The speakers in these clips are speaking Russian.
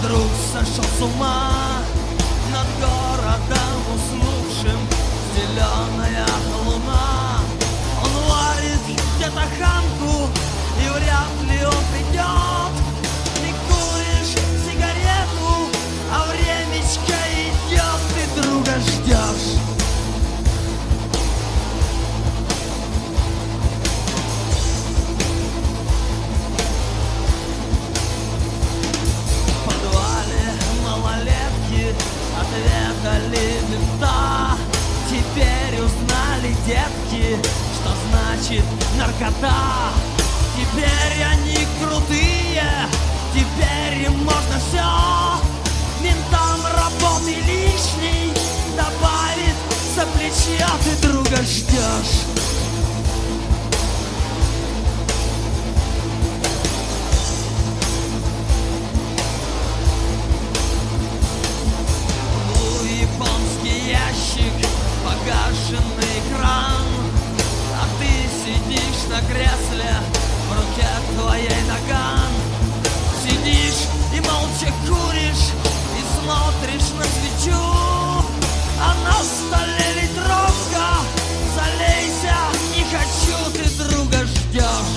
вдруг сошел с ума. Над городом уснувшим зеленая луна. Он варит где-то ханку, и вряд ли он придет. Ты куришь сигарету, а времечко идет, ты друга ждешь. В подвале малолетки отведали мента. Теперь узнали детки, что значит наркота. Теперь они крутые, теперь им можно все. Ментам работы лишней добавит за плечо, ты друга ждешь. Японский ящик, погашенный экран, а ты сидишь на кресле, в руке твоей наган. Сидишь и молча куришь, и смотришь на свечу, а на столе литровка. Залейся, не хочу, ты друга ждешь.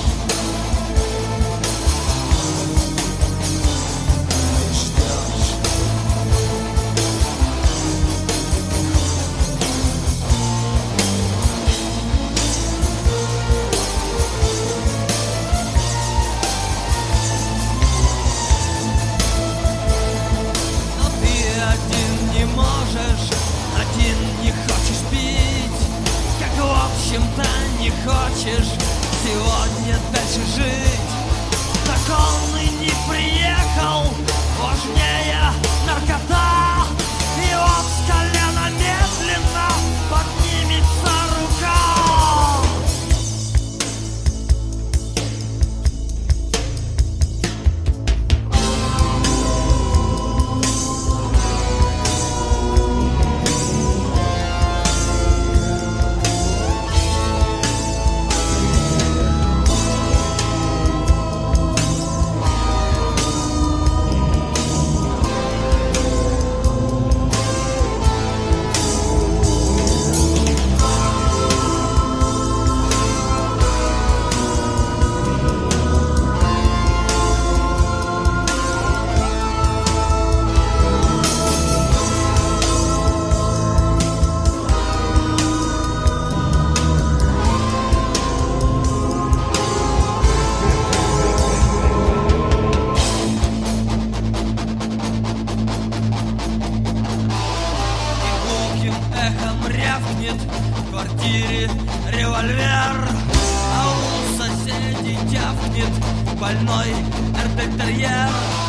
Один не хочешь пить, как в общем-то не хочешь сегодня дальше жить. Так он и не приехал, важнее наркота. И вот с колена медленно поднимется рука. Эхом рявкнет в квартире револьвер, а у соседей тявкнет больной эрдельтерьер.